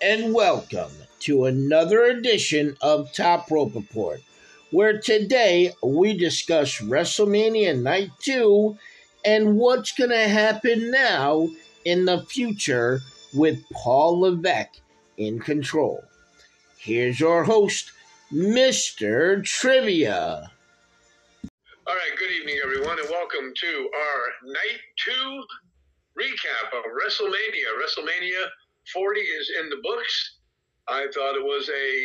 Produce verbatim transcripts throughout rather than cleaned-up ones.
and welcome to another edition of Top Rope Report, where today we discuss WrestleMania Night two and what's going to happen now in the future with Paul Levesque in control. Here's your host, Mister Trivia. All right, good evening, everyone, and welcome to our Night two recap of WrestleMania. WrestleMania forty is in the books. I thought it was a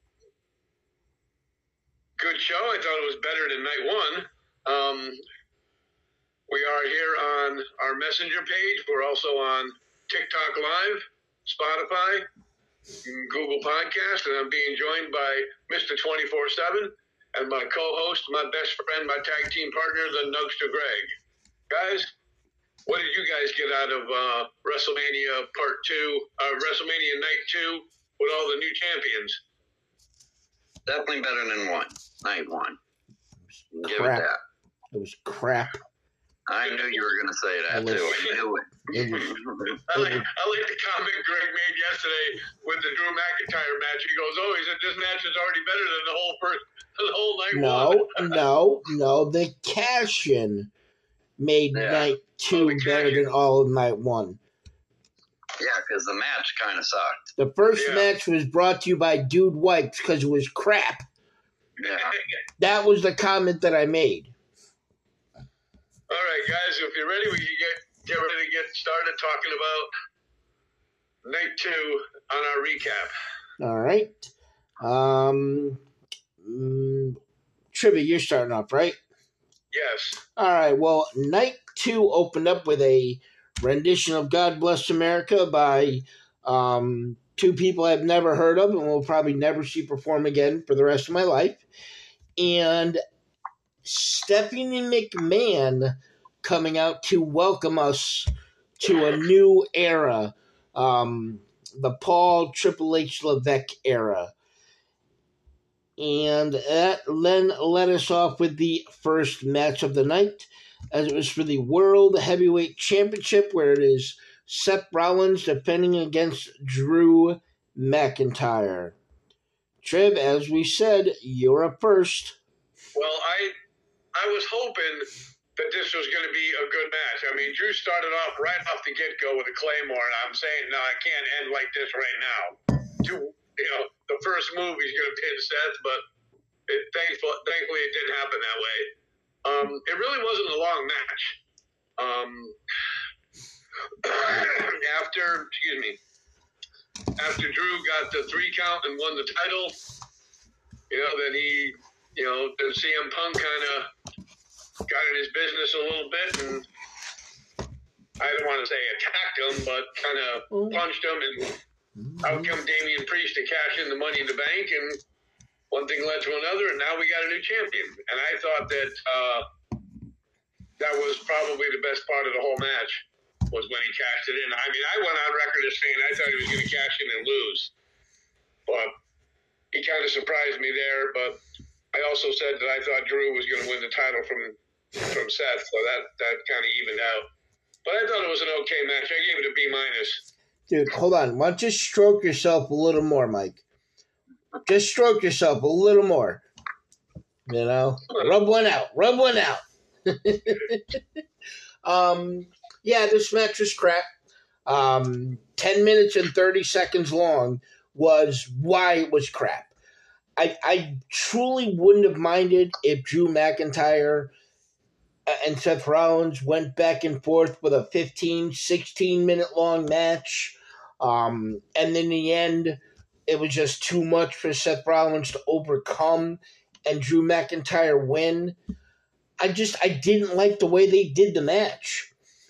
good show. I thought it was better than Night one. Um, we are here on our Messenger page. We're also on TikTok Live, Spotify, Google Podcast, and I'm being joined by Mister twenty-four seven and my co-host, my best friend, my tag team partner, the Nugster Greg. Guys, what did you guys get out of uh, WrestleMania Part two, uh, WrestleMania Night two, with all the new champions? Definitely better than one. Night one. Give Crap. it that. It was crap. I knew you were going to say that, It was- too. I knew it. It was, I like, I like the comment Greg made yesterday with the Drew McIntyre match. He goes, "Oh, he said this match is already better than the whole first, the whole night one." no, no, no. The cash-in made Yeah. Night two Oh, the better cash-in. than all of Night one. Yeah, because the match kind of sucked. The first Yeah. match was brought to you by Dude Wipes because it was crap. Yeah. That was the comment that I made. All right, guys, if you're ready, we can get get ready to get started talking about Night two on our recap. All right. Um, mm, Trivia, you're starting off, right? Yes. All right. Well, Night two opened up with a rendition of God Bless America by um, two people I've never heard of and will probably never see perform again for the rest of my life. And Stephanie McMahon coming out to welcome us to a new era, um, the Paul Triple H Levesque era. And that then led us off with the first match of the night, as it was for the World Heavyweight Championship, where it is Seth Rollins defending against Drew McIntyre. Triv, as we said, you're up first. Well, I I was hoping that this was going to be a good match. I mean, Drew started off right off the get-go with a Claymore, and I'm saying, no, I can't end like this right now. Two, you know, the first move he's going to pin Seth, but it, thankful, thankfully it didn't happen that way. Um, it really wasn't a long match. Um, after, excuse me, after Drew got the three count and won the title, you know, then he, you know, then C M Punk kind of got in his business a little bit, and I don't want to say attacked him, but kind of punched him, and out come Damian Priest to cash in the Money in the Bank, and one thing led to another, and now we got a new champion. And I thought that uh, that was probably the best part of the whole match, was when he cashed it in. I mean, I went on record as saying I thought he was going to cash in and lose, but he kind of surprised me there. But I also said that I thought Drew was going to win the title from from Seth, so that, that kind of evened out. But I thought it was an okay match. I gave it a B minus. Dude, hold on. Why don't you stroke yourself a little more, Mike? Just stroke yourself a little more. You know? Rub one out. Rub one out. um, yeah, this match was crap. Um, ten minutes and thirty seconds long was why it was crap. I, I truly wouldn't have minded if Drew McIntyre and Seth Rollins went back and forth with a fifteen, sixteen minute long match. Um, and in the end, it was just too much for Seth Rollins to overcome and Drew McIntyre win. I just, I didn't like the way they did the match.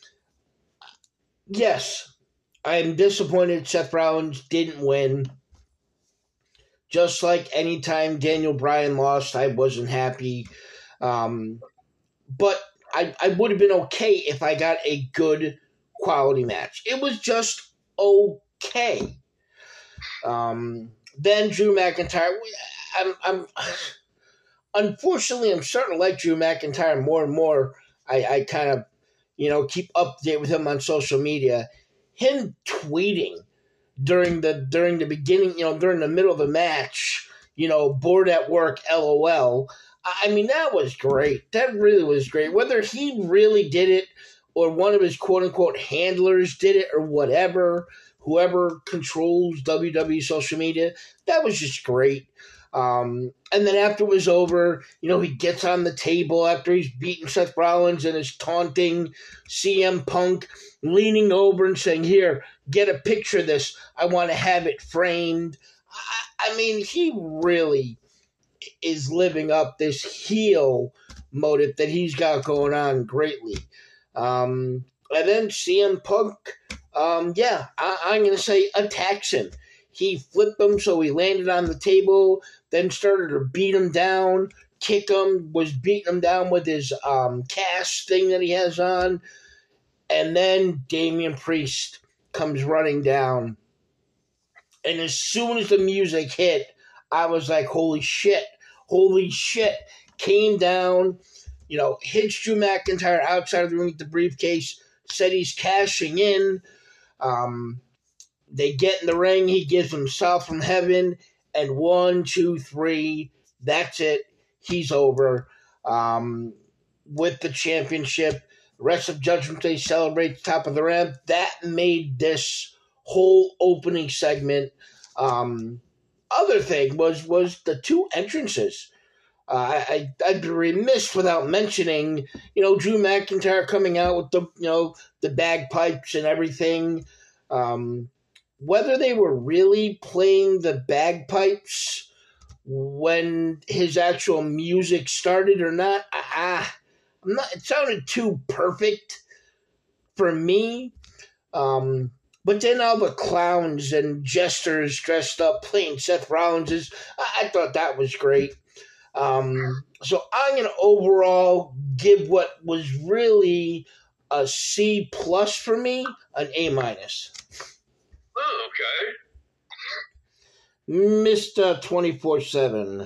Yes, I am disappointed Seth Rollins didn't win. Just like anytime Daniel Bryan lost, I wasn't happy. Um, but I, I would have been okay if I got a good quality match. It was just okay. Um, then Drew McIntyre, I'm, I'm, unfortunately, I'm starting to like Drew McIntyre more and more. I, I kind of, you know, keep up to date with him on social media. Him tweeting during the during the beginning, you know, during the middle of the match, you know, bored at work, LOL. I mean, that was great. That really was great. Whether he really did it or one of his quote-unquote handlers did it or whatever, whoever controls W W E social media, that was just great. Um, and then after it was over, you know, he gets on the table after he's beaten Seth Rollins and is taunting C M Punk, leaning over and saying, here, get a picture of this. I want to have it framed. I, I mean, he really is living up this heel motive that he's got going on greatly. Um, and then C M Punk, um, yeah, I, I'm going to say attacks him. He flipped him so he landed on the table, then started to beat him down, kick him, was beating him down with his um, cast thing that he has on. And then Damian Priest comes running down. And as soon as the music hit, I was like, holy shit, holy shit. Came down, you know, hits Drew McIntyre outside of the ring with the briefcase, said he's cashing in. Um, they get in the ring, he gives himself from heaven, and one, two, three, that's it. He's over um, with the championship. The rest of Judgment Day celebrates top of the ramp. That made this whole opening segment. Um, other thing was was the two entrances. Uh, I, I'd be remiss without mentioning, you know, Drew McIntyre coming out with the, you know, the bagpipes and everything. Um, whether they were really playing the bagpipes when his actual music started or not, ah, I'm not. It sounded too perfect for me. Um, but then all the clowns and jesters dressed up playing Seth Rollins, I, I thought that was great. Um, so I'm going to overall give what was really a C plus for me, an A minus. Oh, okay. Mister twenty-four seven.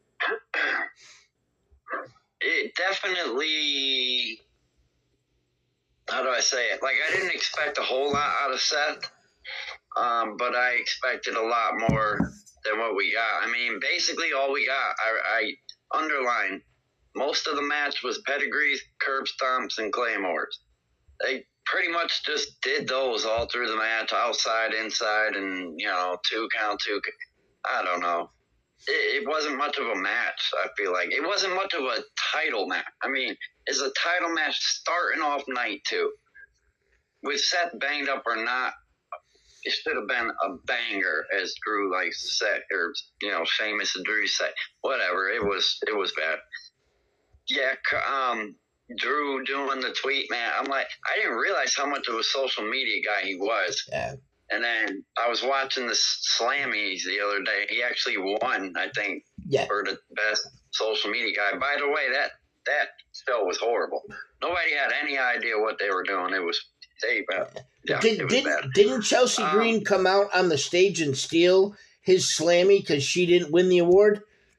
It definitely, how do I say it? Like, I didn't expect a whole lot out of Seth, um, but I expected a lot more than what we got. I mean, basically all we got, I, I underline, most of the match was pedigrees, curb stomps, and claymores. They pretty much just did those all through the match, outside, inside, and, you know, two count, two. I don't know. It, it wasn't much of a match, I feel like. It wasn't much of a title match. I mean, is a title match starting off night two? With Seth banged up or not, it should have been a banger, as Drew likes to say, or, you know, famous Drew say. Whatever, it was it was bad. Yeah, um, Drew doing the tweet, man, I'm like, I didn't realize how much of a social media guy he was. Yeah. And then I was watching the Slammies the other day. He actually won, I think, yeah. for the best social media guy. By the way, that that show was horrible. Nobody had any idea what they were doing. It was they bad. Yeah, Did, it was didn't, bad. didn't Chelsea Um, Green come out on the stage and steal his Slammy because she didn't win the award?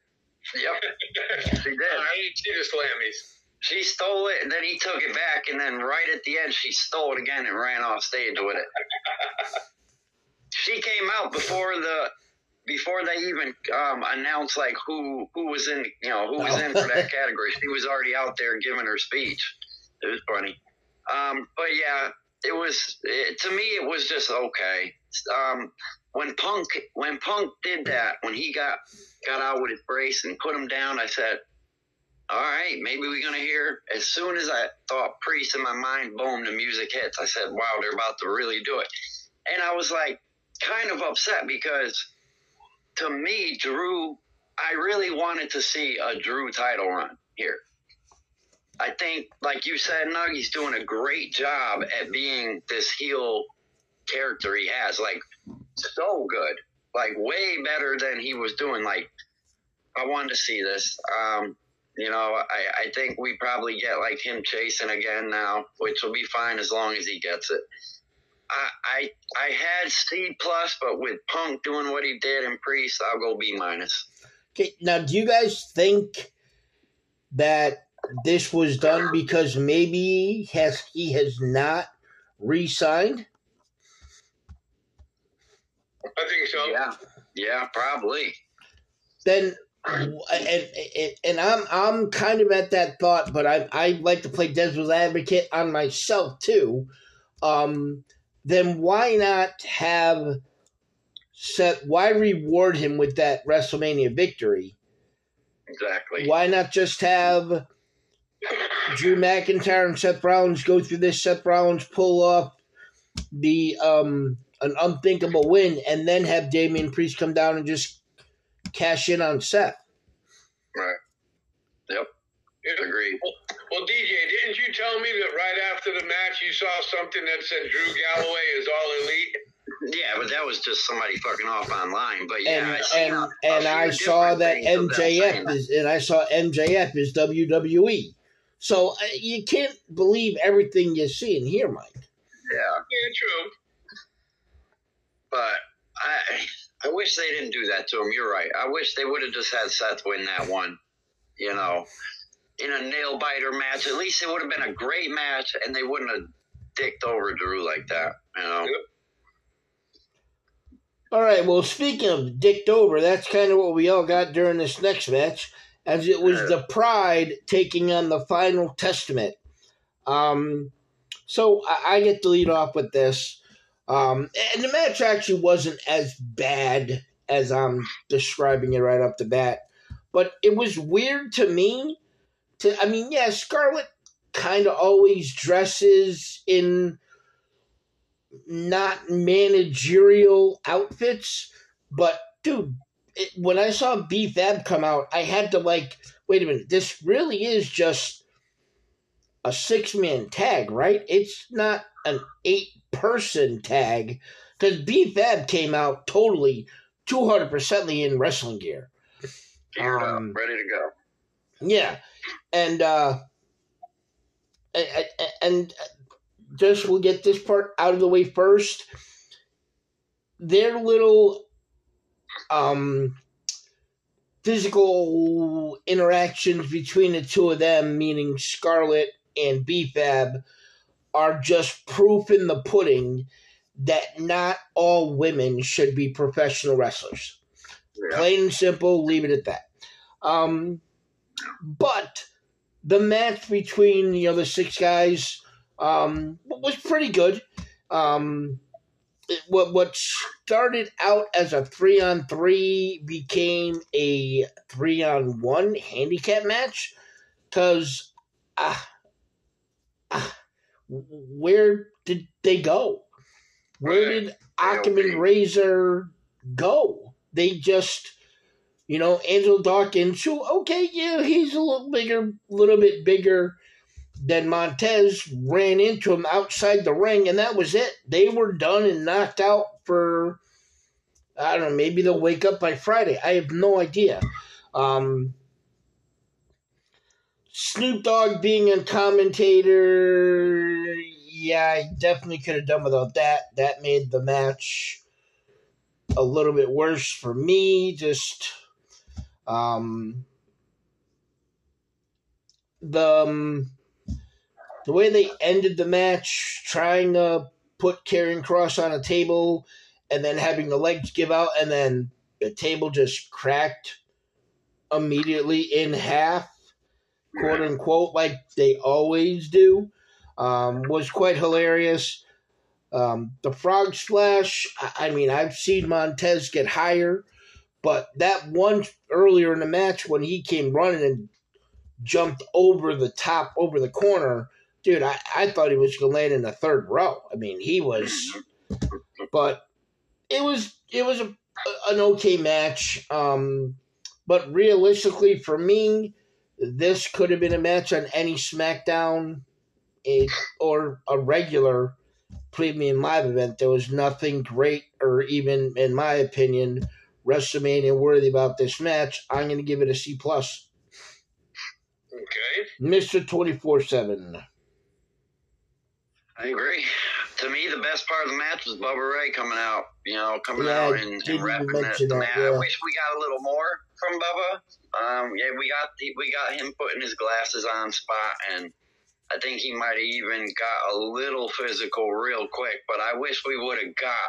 Yep, she did. I didn't see the Slammies. She stole it, and then he took it back, and then right at the end, she stole it again and ran off stage with it. She came out before the before they even um, announced like who who was in you know who was in for that category. She was already out there giving her speech. It was funny, um, but yeah, it was it, to me it was just okay. Um, when Punk when Punk did that, when he got got out with his brace and put him down, I said, all right, maybe we're going to hear. As soon as I thought Priest in my mind, boom, the music hits. I said, wow, they're about to really do it. And I was like kind of upset because to me, Drew, I really wanted to see a Drew title run here. I think, like you said, Nuggy's doing a great job at being this heel character he has. Like, so good. Like, way better than he was doing. Like, I wanted to see this. Um, You know, I, I think we probably get like him chasing again now, which will be fine as long as he gets it. I I, I had C plus, but with Punk doing what he did and Priest, I'll go B minus. Okay, now do you guys think that this was done because maybe has he has not re-signed? think so. Yeah, yeah, probably. Then, and, and and I'm I'm kind of at that thought, but I I like to play devil's advocate on myself too. Um, then why not have Seth? Why reward him with that WrestleMania victory? Exactly. Why not just have Drew McIntyre and Seth Rollins go through this? Seth Rollins pull off the um an unthinkable win, and then have Damian Priest come down and just cash in on Seth. Right. Yep. Agreed. Well, well, D J, didn't you tell me that right after the match you saw something that said Drew Galloway is all elite? Yeah, but that was just somebody fucking off online. But yeah, and I seen and, a- and a I few saw different that things of them M J F saying is, and I saw M J F is W W E. So uh, you can't believe everything you see and hear, Mike. Yeah, Yeah, true. but I I wish they didn't do that to him. You're right. I wish they would have just had Seth win that one. You know, in a nail biter match. At least it would have been a great match, and they wouldn't have dicked over Drew like that. You know. Yep. All right. Well, speaking of dicked over, that's kind of what we all got during this next match, as it was the Pride taking on the Final Testament. Um, so I, I get to lead off with this. Um, and the match actually wasn't as bad as I'm describing it right off the bat. But it was weird to me. To I mean, yeah, Scarlett kind of always dresses in not managerial outfits. But, dude, it, when I saw B-Fab come out, I had to, like, wait a minute. This really is just a six-man tag, right? It's not an eight-person tag. Because B-Fab came out totally two hundred percent in wrestling gear. Geared Um, up, ready to go. Yeah, and uh, and, and just we'll get this part out of the way first. Their little um, physical interactions between the two of them, meaning Scarlett and B-Fab, are just proof in the pudding that not all women should be professional wrestlers. Yeah. Plain and simple, leave it at that. Um, but the match between, you know, the six guys um, was pretty good. Um, it, what what started out as a three on three became a three on one handicap match because uh, uh, where did they go? Where did Ackerman Razor go? They just, you know, Angelo Dawkins, who, okay, yeah, he's a little bigger, little bit bigger than Montez, ran into him outside the ring, and that was it. They were done and knocked out for, I don't know, maybe they'll wake up by Friday. I have no idea. Um, Snoop Dogg being a commentator, yeah, I definitely could have done without that. That made the match a little bit worse for me. Just um, the um, the way they ended the match, trying to put Karrion Kross on a table and then having the legs give out, and then the table just cracked immediately in half, quote unquote, like they always do, um, was quite hilarious. Um, the frog splash, I mean, I've seen Montez get higher, but that one earlier in the match when he came running and jumped over the top, over the corner, dude, I, I thought he was going to land in the third row. I mean, he was, but it was it was a, an okay match. Um, but realistically, for me, this could have been a match on any SmackDown it, or a regular premium live event. There was nothing great or even, in my opinion, WrestleMania worthy about this match. I'm going to give it a C plus. Okay. Mister twenty-four seven. I agree. To me, the best part of the match was Bubba Ray coming out. You know, coming Yeah, out I and, and didn't repping mention the that, match. yeah. I wish we got a little more from Bubba. Um, yeah, we got the, we got him putting his glasses on spot, and I think he might have even got a little physical real quick. But I wish we would have got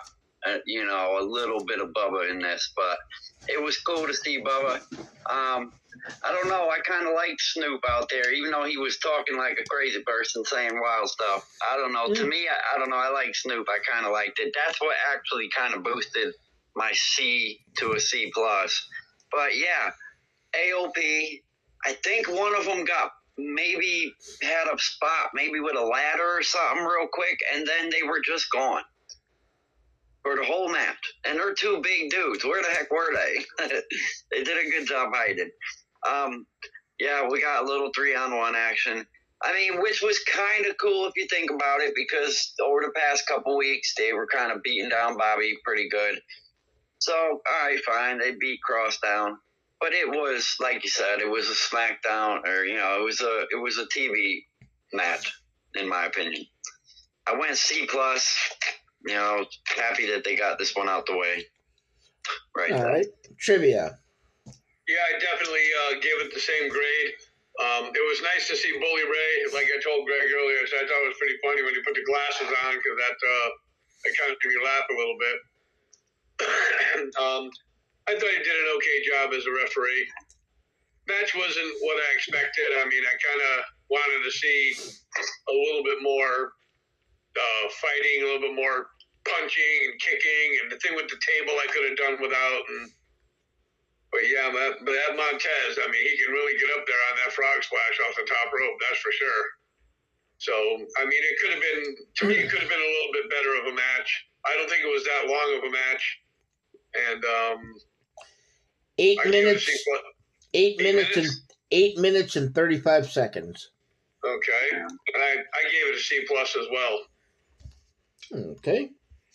uh, you know, a little bit of Bubba in this, but it was cool to see Bubba. Um, I don't know. I kind of liked Snoop out there, even though he was talking like a crazy person saying wild stuff. I don't know. Mm. To me, I, I don't know. I like Snoop. I kind of liked it. That's what actually kind of boosted my C to a C plus. But yeah, A O P. I think one of them got maybe had a spot, maybe with a ladder or something real quick, and then they were just gone for the whole match. And they're two big dudes. Where the heck were they? They did a good job hiding. Um, yeah, we got a little three-on-one action. I mean, which was kind of cool if you think about it, because over the past couple weeks, they were kind of beating down Bobby pretty good. So, all right, fine. They beat Cross down. But it was, like you said, it was a SmackDown, or, you know, it was a it was a T V match, in my opinion. I went C plus. You know, happy that they got this one out the way. Right. All right. Trivia. Yeah, I definitely uh, gave it the same grade. Um, it was nice to see Bully Ray, like I told Greg earlier. So I thought it was pretty funny when he put the glasses on, because that, uh, that kind of made me laugh a little bit. um, I thought he did an okay job as a referee. Match wasn't what I expected. I mean, I kind of wanted to see a little bit more uh, fighting, a little bit more punching and kicking, and the thing with the table I could have done without. And, but yeah, but that Montez, I mean, he can really get up there on that frog splash off the top rope, that's for sure. So, I mean, it could have been, to me, it could have been a little bit better of a match. I don't think it was that long of a match. And, um, Eight I minutes. Eight, eight minutes, minutes and eight minutes and thirty-five seconds. Okay, and I, I gave it a C plus as well. Okay.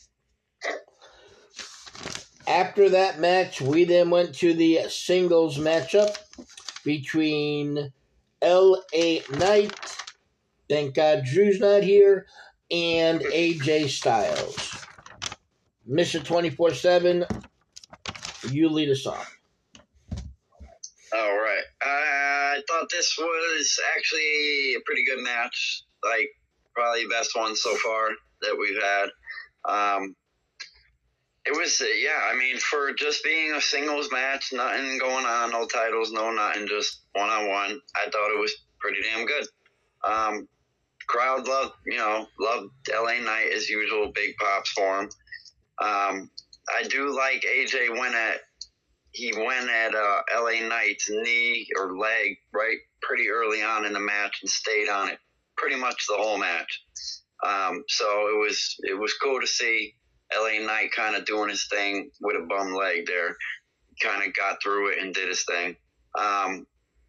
After that match, we then went to the singles matchup between L A Knight, thank God Drew's not here, and A J Styles. Mister twenty-four seven, you lead us off. All right. I thought this was actually a pretty good match. Like, probably the best one so far that we've had. Um, it was, yeah, I mean, for just being a singles match, nothing going on, no titles, no nothing, just one-on-one, I thought it was pretty damn good. Um, crowd loved, you know, loved L A Knight as usual, big pops for him. Um, I do like A J went at He went at uh, L A Knight's knee or leg right pretty early on in the match and stayed on it pretty much the whole match. Um, so it was it was cool to see L A Knight kind of doing his thing with a bum leg there. Kind of got through it and did his thing. Um,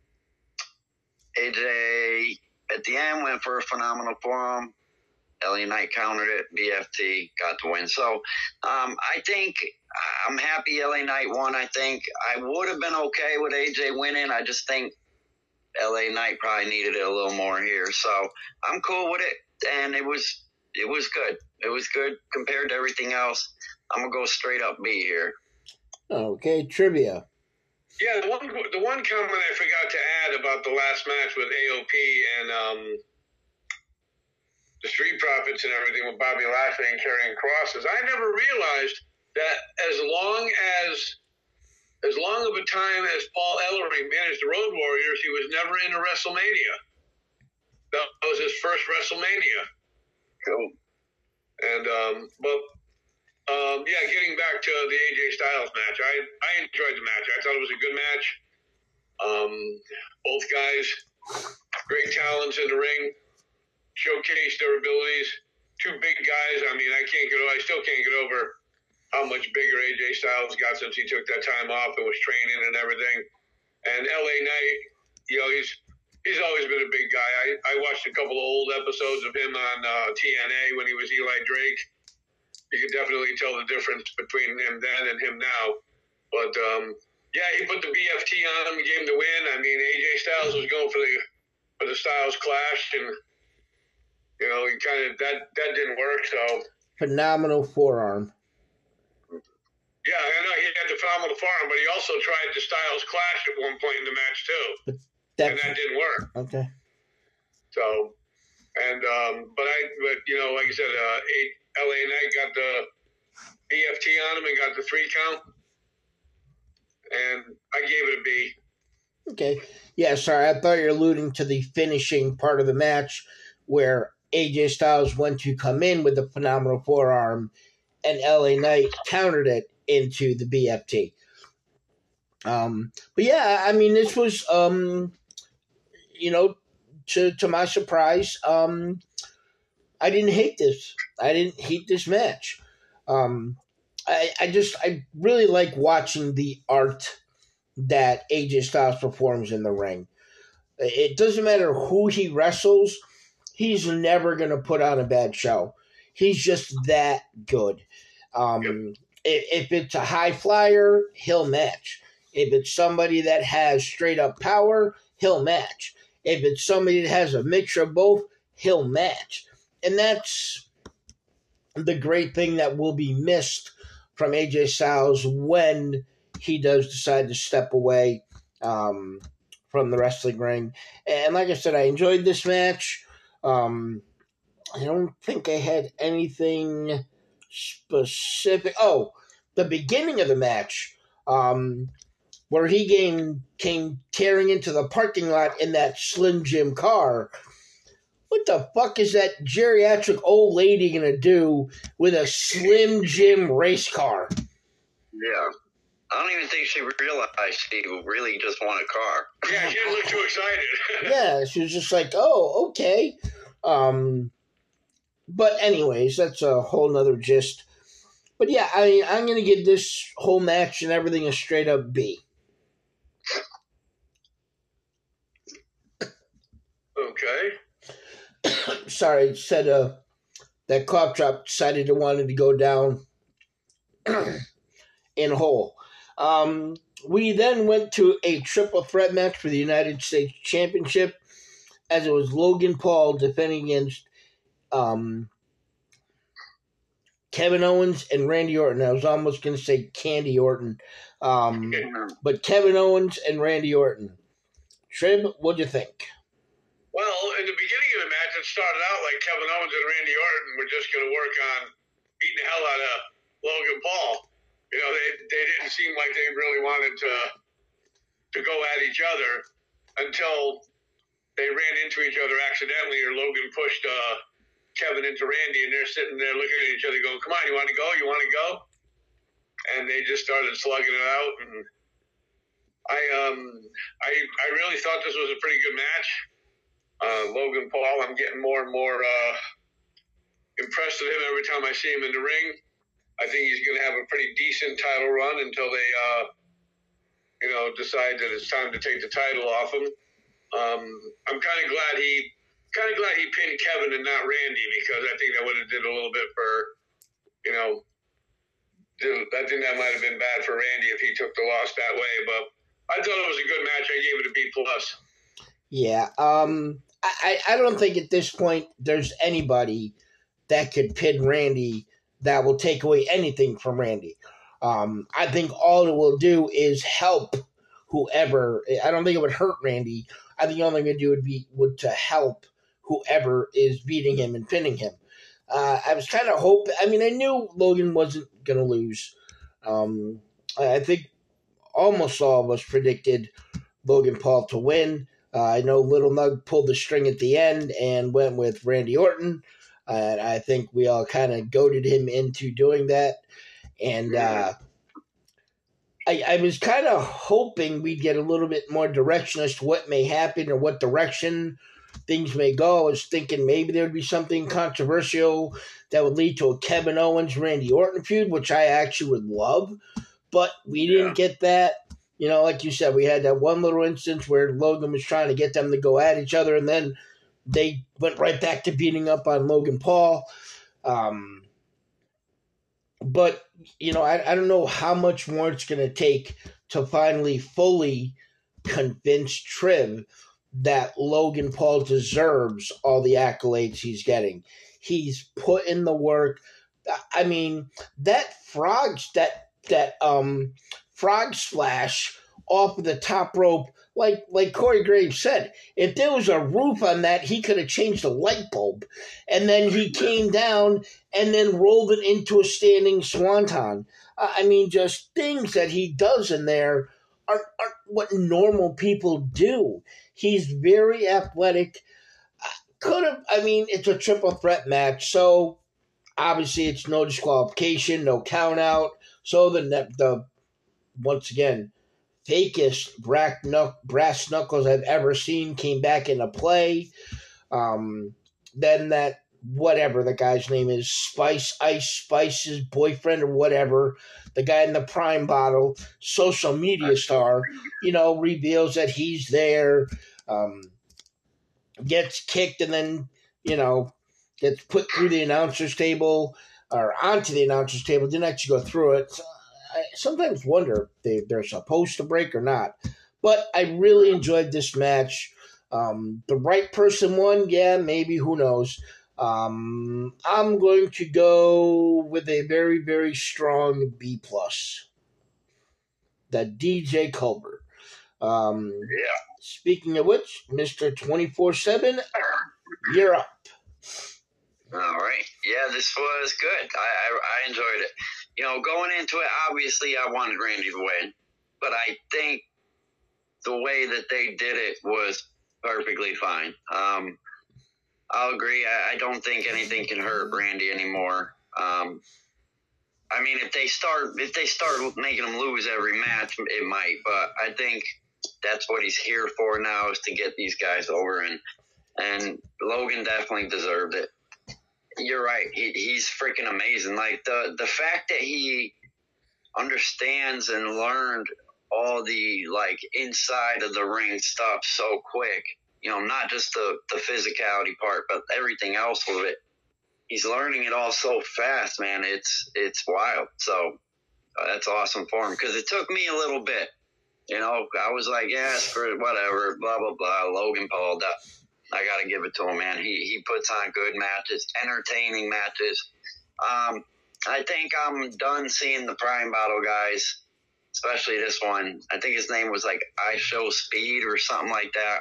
A J at the end went for a phenomenal forearm. L A Knight countered it. B F T got the win. So um, I think I'm happy L A Knight won. I think I would have been okay with A J winning. I just think L A Knight probably needed it a little more here. So I'm cool with it. And it was it was good. It was good compared to everything else. I'm going to go straight up B here. Okay, trivia. Yeah, the one, the one comment I forgot to add about the last match with A O P and um, the Street Profits and everything with Bobby Lashley and carrying crosses, I never realized that as long as as long of a time as Paul Ellering managed the Road Warriors, he was never in a WrestleMania. That was his first WrestleMania. Cool. And um, but um, yeah, getting back to the A J Styles match, I I enjoyed the match. I thought it was a good match. Um, both guys, great talents in the ring, showcased their abilities. Two big guys. I mean, I can't get. I still can't get over how much bigger A J Styles got since he took that time off and was training and everything. And L A Knight, you know, he's he's always been a big guy. I, I watched a couple of old episodes of him on uh, T N A when he was Eli Drake. You could definitely tell the difference between him then and him now. But, um, yeah, he put the B F T on him, he gave him the win. I mean, A J Styles was going for the for the Styles Clash, and, you know, he kind of, that, that didn't work, so. Phenomenal forearm. Yeah, I know he had the phenomenal forearm, but he also tried the Styles Clash at one point in the match, too. But that, and that didn't work. Okay. So, and, um, but I, but, you know, like I said, uh, L A Knight got the B F T on him and got the three count. And I gave it a B. Okay. Yeah, sorry. I thought you were alluding to the finishing part of the match where A J Styles went to come in with the phenomenal forearm and L A Knight countered it into the B F T. Um, but yeah, I mean, this was, um, you know, to to my surprise, um, I didn't hate this. I didn't hate this match. Um, I, I just, I really like watching the art that A J Styles performs in the ring. It doesn't matter who he wrestles, he's never going to put on a bad show. He's just that good. Um, yep. if, if it's a high flyer, he'll match. If it's somebody that has straight up power, he'll match. If it's somebody that has a mixture of both, he'll match. And that's the great thing that will be missed from A J Styles when he does decide to step away um, from the wrestling ring. And like I said, I enjoyed this match. Um, I don't think I had anything specific. Oh, the beginning of the match, um, where he came, came tearing into the parking lot in that Slim Jim car. What the fuck is that geriatric old lady going to do with a Slim Jim race car? Yeah. I don't even think she realized she really just won a car. Yeah, she didn't look too excited. Yeah, she was just like, oh, okay. Um, but anyways, that's a whole nother gist. But yeah, I mean, I'm going to give this whole match and everything a straight up B. Okay. Sorry, said uh, that Cough Drop decided to wanted to go down in whole. Um, we then went to a triple threat match for the United States Championship, as it was Logan Paul defending against um, Kevin Owens and Randy Orton. I was almost going to say Candy Orton, um, but Kevin Owens and Randy Orton. Trib, what'd you think? Well, in the beginning of the match, it started out like Kevin Owens and Randy Orton were just going to work on beating the hell out of Logan Paul. You know, they they didn't seem like they really wanted to to go at each other until they ran into each other accidentally, or Logan pushed uh, Kevin into Randy, and they're sitting there looking at each other going, come on, you want to go? You want to go? And they just started slugging it out. And I, um, I, I really thought this was a pretty good match. Uh, Logan Paul, I'm getting more and more uh, impressed with him every time I see him in the ring. I think he's going to have a pretty decent title run until they, uh, you know, decide that it's time to take the title off him. Um, I'm kind of glad he, kind of glad he pinned Kevin and not Randy, because I think that would have did a little bit for, you know, I think that might have been bad for Randy if he took the loss that way. But I thought it was a good match. I gave it a B plus. Yeah. Um. I, I don't think at this point there's anybody that could pin Randy that will take away anything from Randy. Um, I think all it will do is help whoever. I don't think it would hurt Randy. I think the only thing it would do would be would to help whoever is beating him and pinning him. Uh, I was kind of hoping. I mean, I knew Logan wasn't going to lose. Um, I think almost all of us predicted Logan Paul to win. Uh, I know Little Nug pulled the string at the end and went with Randy Orton. Uh, and I think we all kind of goaded him into doing that. And uh, I, I was kind of hoping we'd get a little bit more direction as to what may happen or what direction things may go. I was thinking maybe there would be something controversial that would lead to a Kevin Owens-Randy Orton feud, which I actually would love. But we didn't yeah. get that. You know, like you said, we had that one little instance where Logan was trying to get them to go at each other, and then they went right back to beating up on Logan Paul. Um, but, you know, I, I don't know how much more it's going to take to finally fully convince Triv that Logan Paul deserves all the accolades he's getting. He's put in the work. I mean, that frog, that, that, um, frog splash off of the top rope. Like like Corey Graves said, if there was a roof on that, he could have changed the light bulb. And then he came down and then rolled it into a standing swanton. Uh, I mean, just things that he does in there aren't, aren't what normal people do. He's very athletic. Could have, I mean, it's a triple threat match, so obviously it's no disqualification, no count out. So the, the once again, fakest brass knuckles I've ever seen came back into play. Um, then that, whatever the guy's name is, Spice, Ice Spice's boyfriend or whatever, the guy in the Prime bottle, social media star, you know, reveals that he's there, um, gets kicked and then, you know, gets put through the announcer's table or onto the announcer's table, didn't actually go through it. I sometimes wonder if they, they're supposed to break or not. But I really enjoyed this match. Um, the right person won, yeah, maybe, who knows. Um, I'm going to go with a very, very strong B plus. The D J Colbert. Um, Yeah. Speaking of which, Mister twenty-four seven, you're up. All right. Yeah, this was good. I, I I enjoyed it. You know, going into it, obviously I wanted Randy to win, but I think the way that they did it was perfectly fine. Um, I'll agree. I, I don't think anything can hurt Randy anymore. Um, I mean, if they start if they start making him lose every match, it might. But I think that's what he's here for now, is to get these guys over, and and Logan definitely deserved it. You're right. He, he's freaking amazing. Like the the fact that he understands and learned all the like inside of the ring stuff so quick. You know, not just the the physicality part, but everything else of it. He's learning it all so fast, man. It's it's wild. So uh, that's awesome for him, because it took me a little bit. You know, I was like, yeah, screw it, whatever, blah blah blah. Logan Paul, that. I got to give it to him, man. He he puts on good matches, entertaining matches. Um, I think I'm done seeing the Prime Bottle guys, especially this one. I think his name was like I Show Speed or something like that.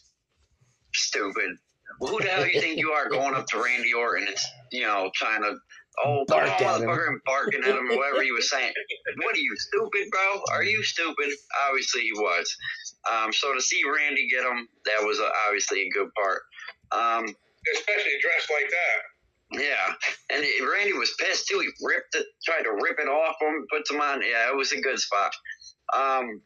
Stupid. Who the hell do you think you are going up to Randy Orton? It's, you know, trying to, oh, come on, motherfucker, and barking at him, whatever he was saying. What are you, stupid, bro? Are you stupid? Obviously he was. Um, so to see Randy get him, that was a, obviously a good part. Um, Especially dressed like that. Yeah, and it, Randy was pissed too. He ripped it, tried to rip it off him, puts him on. Yeah, it was a good spot. Um,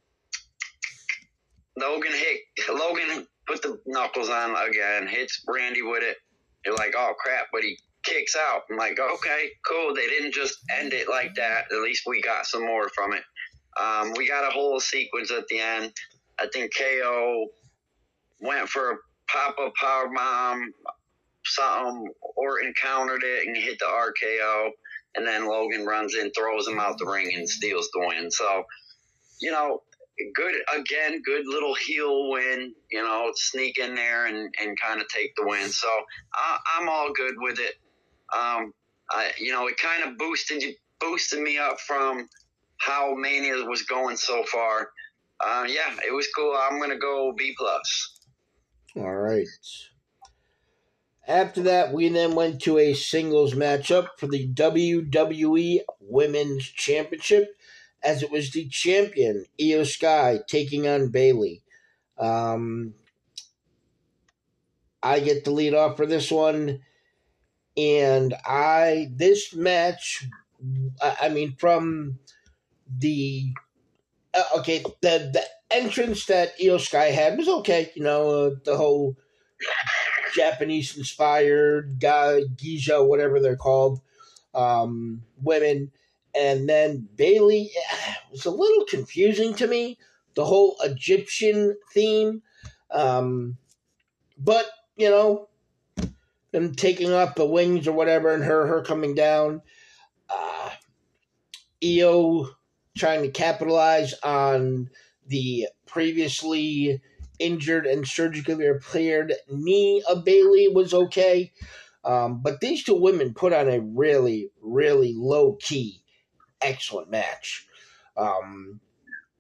Logan hit. Logan put the knuckles on again. Hits Randy with it. You're like, oh crap! But he kicks out. I'm like, okay, cool. They didn't just end it like that. At least we got some more from it. Um, we got a whole sequence at the end. I think K O went for a pop-up power bomb, something, Orton countered it and hit the R K O, and then Logan runs in, throws him out the ring, and steals the win. So, you know, good, again, good little heel win, you know, sneak in there and, and kind of take the win. So I, I'm all good with it. Um, I, you know, it kind of boosted you, boosted me up from how Mania was going so far. Uh, yeah, it was cool. I'm going to go B plus. All right. After that, we then went to a singles matchup for the W W E Women's Championship, as it was the champion, Io Sky, taking on Bayley. Um, I get the lead off for this one, and I, this match, I, I mean, from the, uh, okay, the, the entrance that Io Sky had was okay, you know, uh, the whole Japanese-inspired geisha, whatever they're called, um, women. And then Bayley was a little confusing to me, the whole Egyptian theme. Um, but, you know, them taking off the wings or whatever and her, her coming down. Uh, Io trying to capitalize on the previously injured and surgically repaired knee of Bayley was okay. Um, but these two women put on a really, really low-key, excellent match. Um,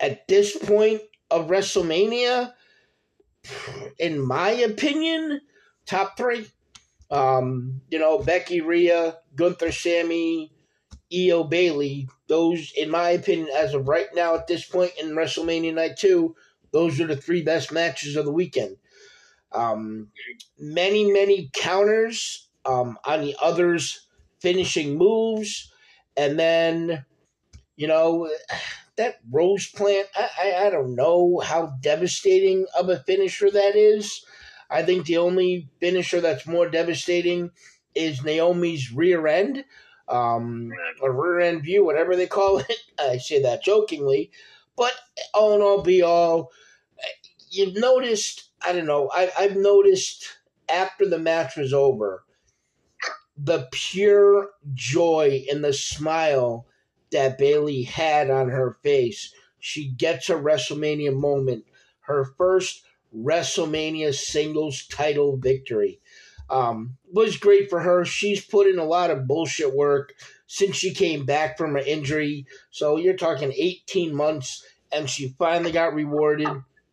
at this point of WrestleMania, in my opinion, top three. Um, you know, Becky, Rhea, Gunther, Sammy, Io, Bayley. Those, in my opinion, as of right now at this point in WrestleMania Night two, those are the three best matches of the weekend. Um, many, many counters um, on the others' finishing moves. And then, you know, that Rose Plant, I, I, I don't know how devastating of a finisher that is. I think the only finisher that's more devastating is Naomi's rear end, um, or rear end view, whatever they call it. I say that jokingly. But all in all, be all, you've noticed, I don't know, I, I've noticed after the match was over, the pure joy and the smile that Bayley had on her face. She gets a WrestleMania moment, her first WrestleMania singles title victory. Um, was great for her. She's put in a lot of bullshit work since she came back from her injury. So you're talking eighteen months, and she finally got rewarded.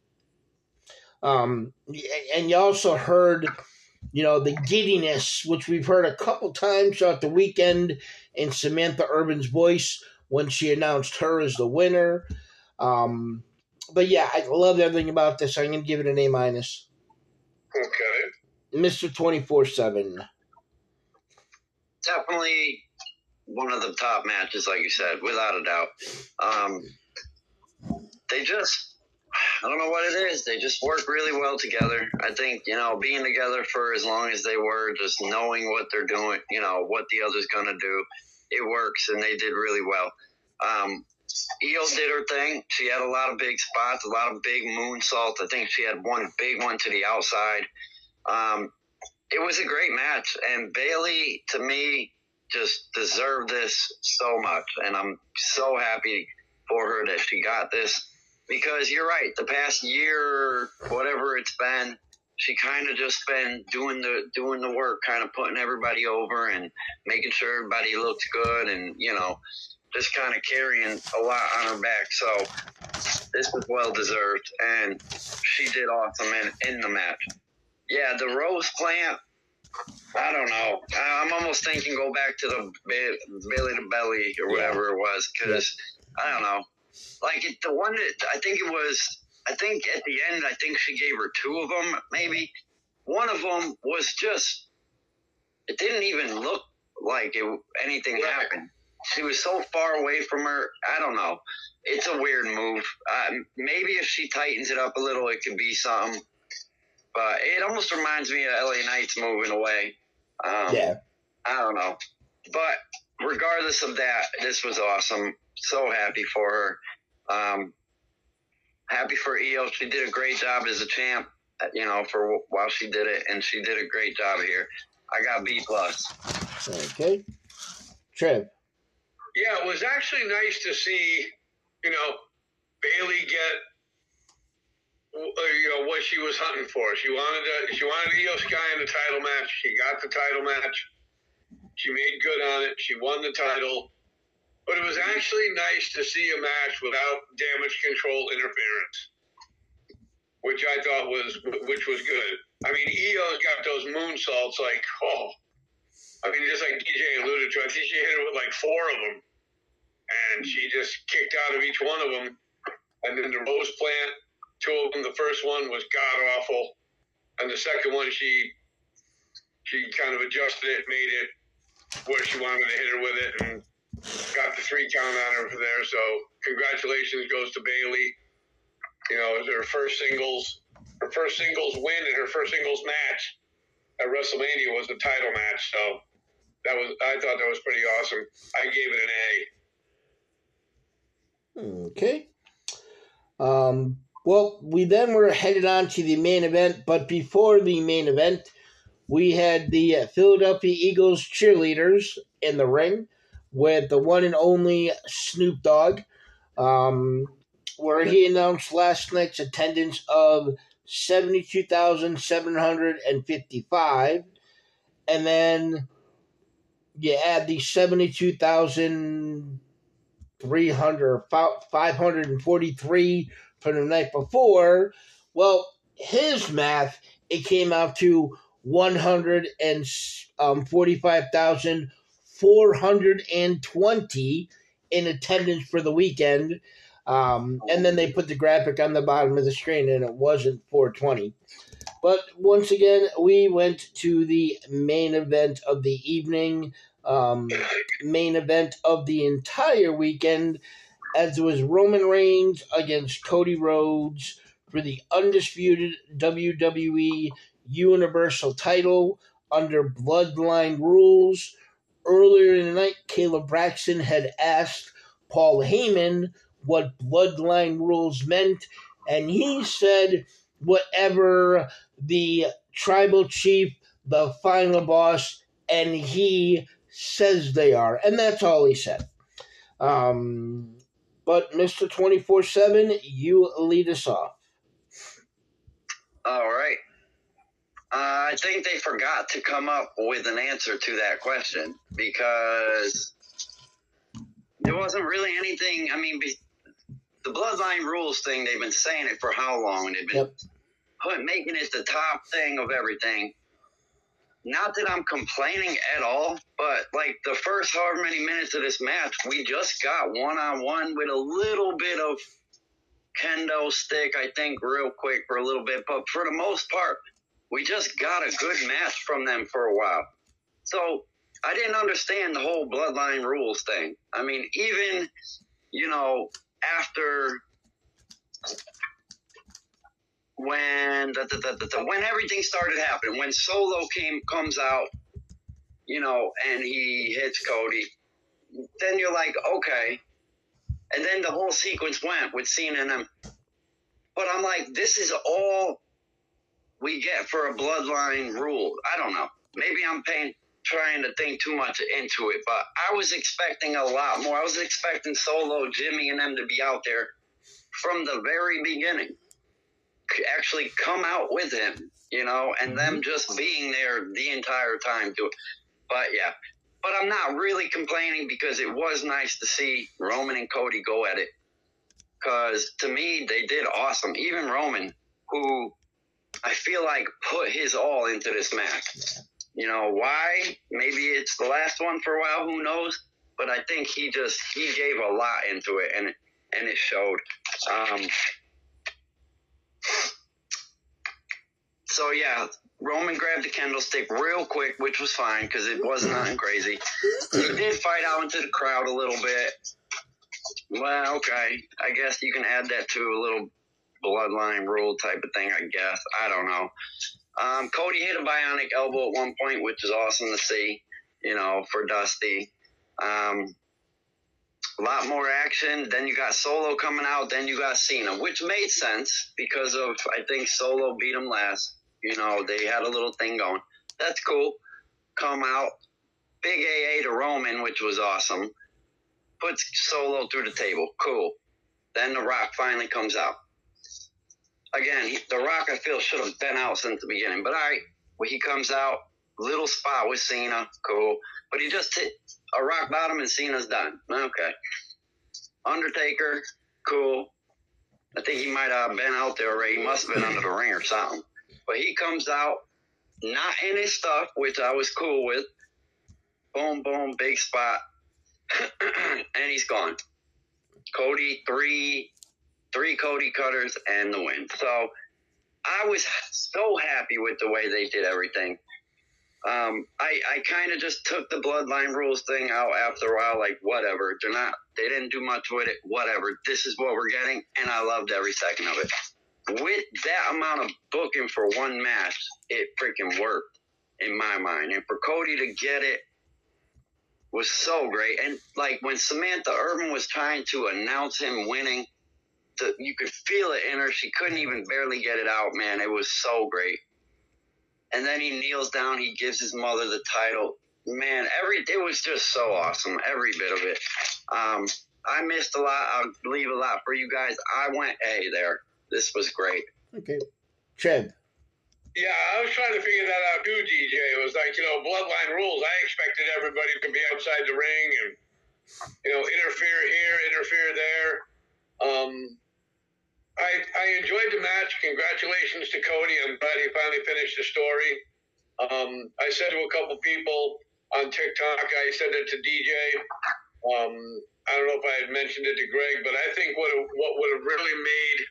Um, and you also heard, you know, the giddiness, which we've heard a couple times throughout the weekend in Samantha Urban's voice when she announced her as the winner. Um, but yeah, I love everything about this. I'm going to give it an A minus. Okay. Mister twenty-four seven. Definitely one of the top matches, like you said, without a doubt. Um, they just, I don't know what it is. They just work really well together. I think, you know, being together for as long as they were, just knowing what they're doing, you know, what the other's going to do, it works, and they did really well. Um, Io did her thing. She had a lot of big spots, a lot of big moonsaults. I think she had one big one to the outside. Um, it was a great match, and Bayley, to me, just deserved this so much, and I'm so happy for her that she got this, because you're right, the past year, whatever it's been, she kind of just been doing the doing the work, kind of putting everybody over and making sure everybody looks good, and, you know, just kind of carrying a lot on her back. So this was well deserved, and she did awesome in, in the match. Yeah, the Rose Plant, I don't know. I'm almost thinking go back to the Bayley to Belly or whatever yeah. it was, because yeah. I don't know. Like it, the one that I think it was, I think at the end, I think she gave her two of them, maybe. One of them was just, it didn't even look like it, anything right. happened. She was so far away from her. I don't know. It's a weird move. Uh, maybe if she tightens it up a little, it could be something. But it almost reminds me of L A Knight's moving away. Um, yeah. I don't know. But regardless of that, this was awesome. So happy for her. Um, happy for Io. She did a great job as a champ, you know, for while she did it, and she did a great job here. I got B plus. Okay. Trev. Yeah, it was actually nice to see, you know, Bayley get, you know, what she was hunting for. She wanted to, she wanted Io Sky in the title match. She got the title match. She made good on it. She won the title. But it was actually nice to see a match without damage control interference, which I thought was, which was good. I mean, Io's got those moonsaults like, oh, I mean, just like D J alluded to, I think she hit her with like four of them. And she just kicked out of each one of them. And then the Rose Plant, two of them, the first one was god-awful. And the second one, she she kind of adjusted it, made it where she wanted to hit her with it, and got the three count on her for there. So congratulations goes to Bayley. You know, it was her first singles, her first singles win and her first singles match at WrestleMania was the title match. So that was, I thought that was pretty awesome. I gave it an A. Okay. Um, well, we then were headed on to the main event, but before the main event, we had the uh, Philadelphia Eagles cheerleaders in the ring with the one and only Snoop Dogg, um, where he announced last night's attendance of seventy-two thousand seven hundred fifty-five, and then you add the seventy-two thousand three hundred, five hundred forty-three from the night before. Well, his math, it came out to one hundred forty-five thousand four hundred twenty in attendance for the weekend. Um, and then they put the graphic on the bottom of the screen, and it wasn't four twenty. But once again, we went to the main event of the evening, um, main event of the entire weekend, as it was Roman Reigns against Cody Rhodes for the undisputed W W E Universal title under Bloodline rules. Earlier in the night, Kayla Braxton had asked Paul Heyman what Bloodline rules meant, and he said whatever the tribal chief, the final boss, and he says they are. And that's all he said. Um, but Mister twenty-four seven, you lead us off. All right. Uh, I think they forgot to come up with an answer to that question because there wasn't really anything. I mean, be, the Bloodline rules thing, they've been saying it for how long? They've been Yep. put, making it the top thing of everything. Not that I'm complaining at all, but like the first however many minutes of this match, we just got one-on-one with a little bit of kendo stick, I think, real quick for a little bit. But for the most part, we just got a good match from them for a while. So I didn't understand the whole Bloodline rules thing. I mean, even, you know, after when the, the, the, the, when everything started happening, when Solo came comes out, you know, and he hits Cody, then you're like, okay. And then the whole sequence went with Cena and them. But I'm like, this is all we get for a Bloodline rule. I don't know. Maybe I'm paying, trying to think too much into it, but I was expecting a lot more. I was expecting Solo, Jimmy, and them to be out there from the very beginning. Actually come out with him, you know, and them just being there the entire time to it. But yeah, but I'm not really complaining because it was nice to see Roman and Cody go at it. Because to me, they did awesome. Even Roman, who I feel like put his all into this match. You know, why? Maybe it's the last one for a while, who knows? But I think he just, he gave a lot into it, and, and it showed. Um, so, yeah, Roman grabbed the candlestick real quick, which was fine because it wasn't nothing crazy. He did fight out into the crowd a little bit. Well, okay. I guess you can add that to a little Bloodline rule type of thing, I guess. I don't know. Um, Cody hit a bionic elbow at one point, which is awesome to see, you know, for Dusty. Um, a lot more action. Then you got Solo coming out. Then you got Cena, which made sense because of, I think, Solo beat him last. You know, they had a little thing going. That's cool. Come out. Big A A to Roman, which was awesome. Puts Solo through the table. Cool. Then The Rock finally comes out. Again, he, The Rock, I feel, should have been out since the beginning. But all right, when he comes out, little spot with Cena. Cool. But he just hit a rock bottom and Cena's done. Okay. Undertaker. Cool. I think he might have been out there already. He must have been under the ring or something. But he comes out, not in his stuff, which I was cool with. Boom, boom, big spot. And he's gone. Cody, three, three Cody cutters and the win. So I was so happy with the way they did everything. Um, I, I kind of just took the Bloodline rules thing out after a while, like whatever. They're not, they didn't do much with it. Whatever. This is what we're getting, and I loved every second of it. With that amount of booking for one match, it freaking worked in my mind. And for Cody to get it was so great. And like when Samantha Irvin was trying to announce him winning, the, you could feel it in her. She couldn't even barely get it out, man. It was so great. And then he kneels down. He gives his mother the title. Man, every it was just so awesome, every bit of it. Um, I missed a lot. I'll leave a lot for you guys. I went A there. This was great. Okay. Chad. Yeah, I was trying to figure that out too, D J. It was like, you know, Bloodline rules. I expected everybody to be outside the ring and you know, interfere here, interfere there. Um, I, I enjoyed the match. Congratulations to Cody. I'm glad he finally finished the story. Um, I said to a couple people on TikTok, I said it to D J. Um, I don't know if I had mentioned it to Greg, but I think what what would have really made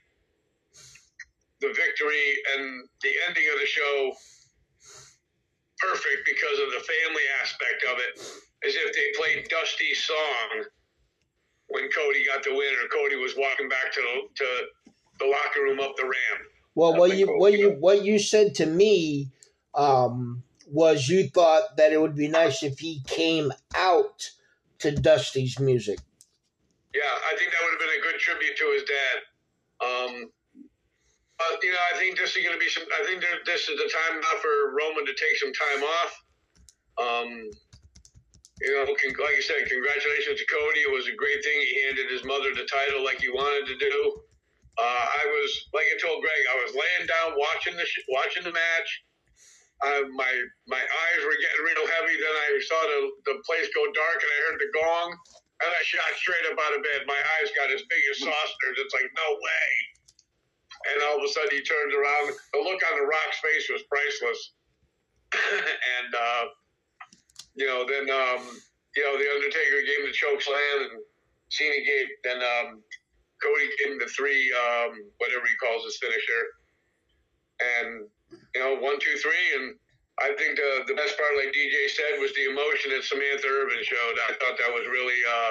the victory and the ending of the show perfect because of the family aspect of it is if they played Dusty's song when Cody got the win, or Cody was walking back to the, to the locker room up the ramp. Well, what you what you what you said to me um, was you thought that it would be nice if he came out to Dusty's music. Yeah, I think that would have been a good tribute to his dad. Um, but you know, I think this is going to be some. I think there, this is the time now for Roman to take some time off. Um, you know, con- like I said, congratulations to Cody. It was a great thing. He handed his mother the title like he wanted to do. Uh, I was, like I told Greg, I was laying down watching the sh- watching the match. Uh, my my eyes were getting real heavy. Then I saw the the place go dark, and I heard the gong, and I shot straight up out of bed. My eyes got as big as saucers. It's like, no way. And all of a sudden, he turns around. The look on The Rock's face was priceless. and uh, you know, then um, you know, the Undertaker gave him the choke slam, and Cena gave then. Um, Cody gave him the three, um, whatever he calls his finisher. And, you know, one, two, three. And I think the the best part, like D J said, was the emotion that Samantha Irvin showed. I thought that was really, uh,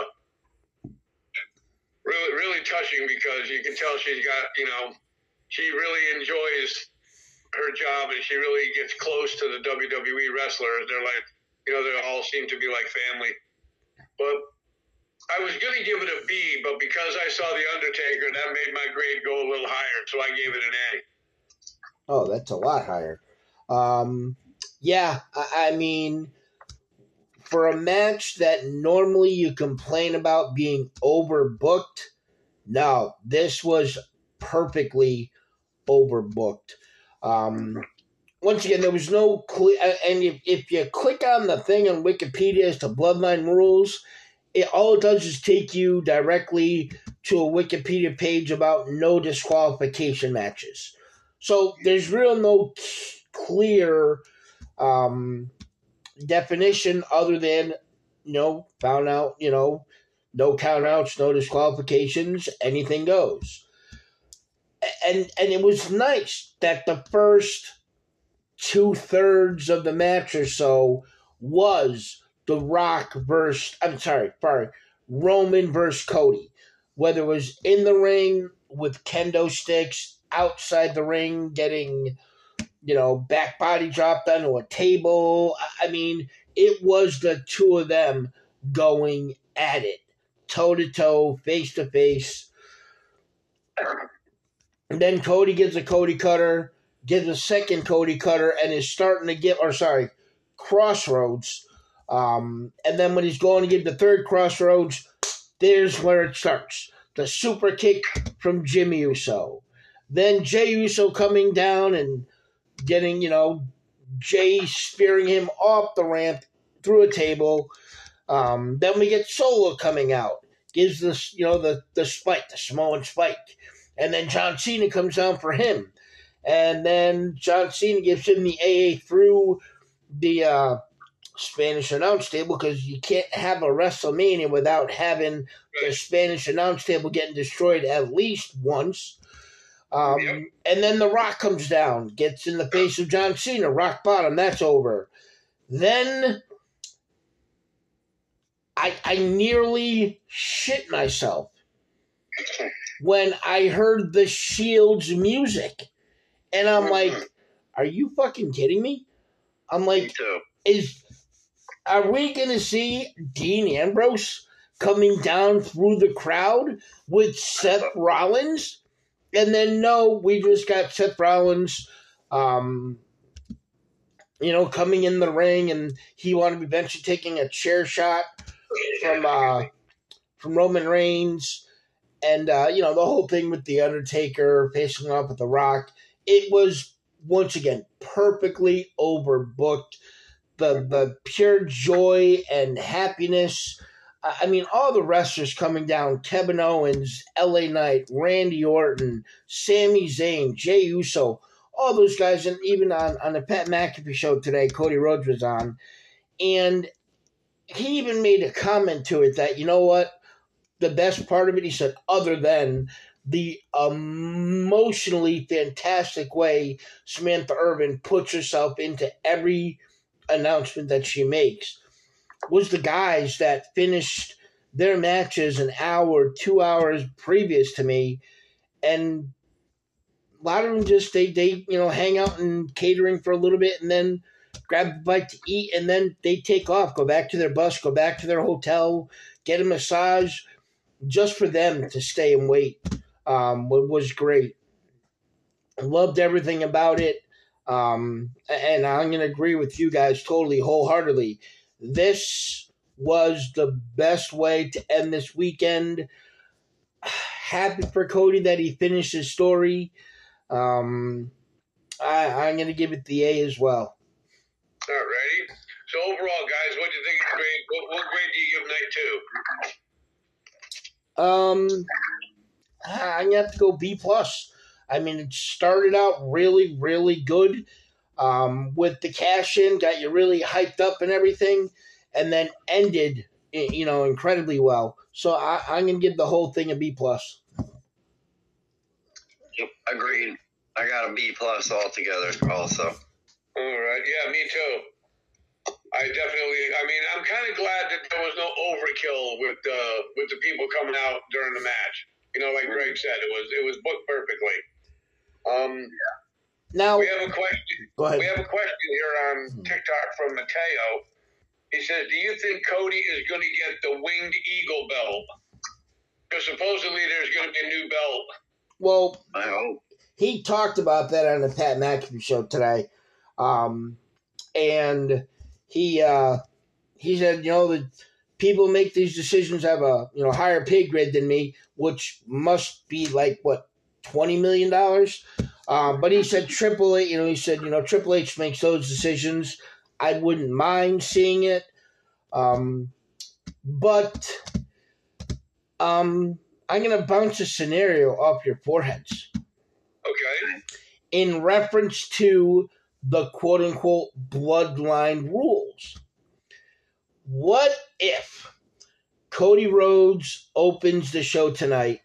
really, really touching because you can tell she's got, you know, she really enjoys her job and she really gets close to the W W E wrestlers. They're like, you know, they all seem to be like family. But I was going to give it a B, but because I saw The Undertaker, that made my grade go a little higher, so I gave it an A. Oh, that's a lot higher. Um, yeah, I, I mean, for a match that normally you complain about being overbooked, no, this was perfectly overbooked. Um, once again, there was no clear, and if, if you click on the thing on Wikipedia as to Bloodline rules, It, all it does is take you directly to a Wikipedia page about no disqualification matches. So there's real no c- clear um, definition other than, you know, found out, you know, no countouts, no disqualifications, anything goes. And and it was nice that the first two thirds of the match or so was The Rock versus, I'm sorry, sorry, Roman versus Cody. Whether it was in the ring with kendo sticks, outside the ring getting, you know, back body dropped onto a table. I mean, it was the two of them going at it, toe to toe, face to face. And then Cody gives a Cody cutter, gives a second Cody cutter, and is starting to get, or sorry, crossroads. Um, and then when he's going to give the third crossroads, there's where it starts. The super kick from Jimmy Uso. Then Jey Uso coming down and getting, you know, Jay spearing him off the ramp through a table. Um, then we get Solo coming out. Gives this, you know, the, the spike, the Samoan spike. And then John Cena comes down for him. And then John Cena gives him the A A through the uh, Spanish announce table, because you can't have a WrestleMania without having the Spanish announce table getting destroyed at least once. Um, yep. And then The Rock comes down, gets in the face of John Cena, rock bottom, that's over. Then I, I nearly shit myself when I heard the Shield's music. And I'm like, are you fucking kidding me? I'm like, is are we going to see Dean Ambrose coming down through the crowd with Seth Rollins? And then, no, we just got Seth Rollins, um, you know, coming in the ring, and he wanted to be eventually taking a chair shot from uh, from Roman Reigns. And, uh, you know, the whole thing with The Undertaker facing off with The Rock. It was, once again, perfectly overbooked. The the pure joy and happiness I mean, all the wrestlers coming down, Kevin Owens, L A Knight, Randy Orton, Sami Zayn, Jey Uso, all those guys, and even on, on the Pat McAfee show today, Cody Rhodes was on, and he even made a comment to it that, you know what, the best part of it, he said, other than the emotionally fantastic way Samantha Irvin puts herself into every announcement that she makes, was the guys that finished their matches an hour, two hours previous to me, and a lot of them just they they you know hang out and catering for a little bit, and then grab a bite to eat, and then they take off, go back to their bus, go back to their hotel, get a massage, just for them to stay and wait. Um, was great. Loved everything about it, um, and I'm going to agree with you guys totally, wholeheartedly. This was the best way to end this weekend. Happy for Cody that he finished his story. Um, I, I'm going to give it the A as well. Alrighty. So overall, guys, what do you think of grade? What, what grade do you give night two? Um, I'm going to have to go B plus. I mean, it started out really, really good um, with the cash in, got you really hyped up and everything, and then ended, you know, incredibly well. So I, I'm going to give the whole thing a B plus. Agreed. I got a B plus altogether also. All right. Yeah, me too. I definitely. I mean, I'm kind of glad that there was no overkill with uh, with the people coming out during the match. You know, like Greg said, it was it was booked perfectly. Um, yeah. Now we have a question. Go ahead. We have a question here on TikTok from Mateo. He says, "Do you think Cody is going to get the Winged Eagle belt? Because supposedly there's going to be a new belt." Well, I hope. He talked about that on the Pat McAfee show today, um, and he uh, he said, you know, the people make these decisions have a you know higher pay grade than me, which must be like what twenty million dollars. Um, but he said Triple H, you know, he said you know Triple H makes those decisions. I wouldn't mind seeing it, um, but um, I'm gonna bounce a scenario off your foreheads. Okay. In reference to the quote-unquote bloodline rules. What if Cody Rhodes opens the show tonight,